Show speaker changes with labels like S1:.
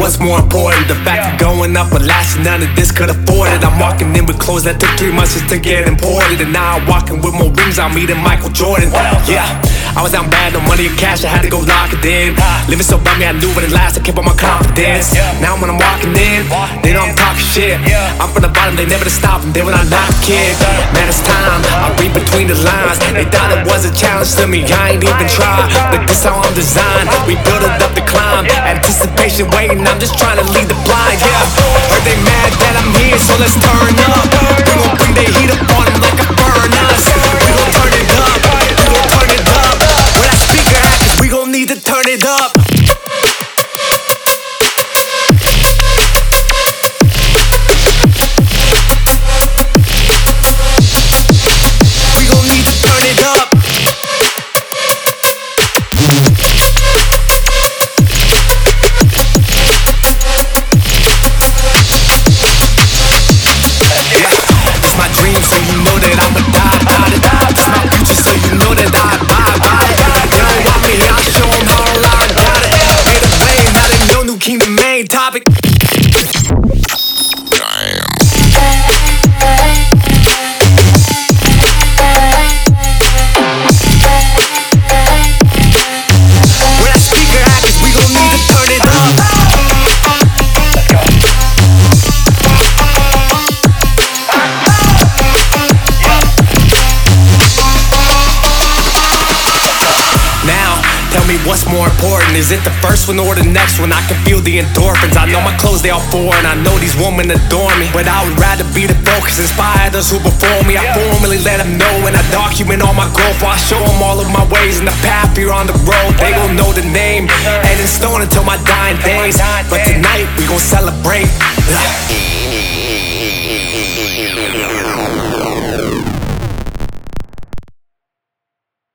S1: what's more important, the fact of going up or lasting, none of this could afford it. I'm walking in with clothes that took 3 months just to get imported, and now I'm walking with more rings on me than Michael Jordan. Yeah, I was down bad, no money or cash, I had to go lock it in. Living so bummy, I knew when it last, I kept on my confidence. Now when I'm walking in, they know I'm talking shit. I'm from the bottom, they never to stop, and then when I knock, kid, man, it's time. I read between the lines. They thought it was a challenge to me, I ain't even tried, but this how I'm designed. We build it up to climb, anticipation waiting, I'm just trying to lead the blind. Yeah, heard they mad that I'm here, so let's turn up. We gon' bring the heat up on them like a furnace. We gon' turn it up, we gon' turn it up. When that speaker happens, we gon' need to turn it up. We gon' need to turn it up. My dream, so you know that I'ma die. It's my future, so you know that I abide by it. They don't want me, I'll show them how I got it. Made a way, now they know New King the main topic. When that speaker happens, we gon' need to turn it up. Now, tell me what's more important. Is it the first one or the next one? I can feel the endorphins. I know my clothes, they all foreign. I know these women adore me, but I would rather be the focus. Inspire those who before me. I formally let them know, and I document all my growth. I show them all of my ways and the path here on the road. They gon' know the name, and in stone until my dying days. But tonight, we gon' celebrate.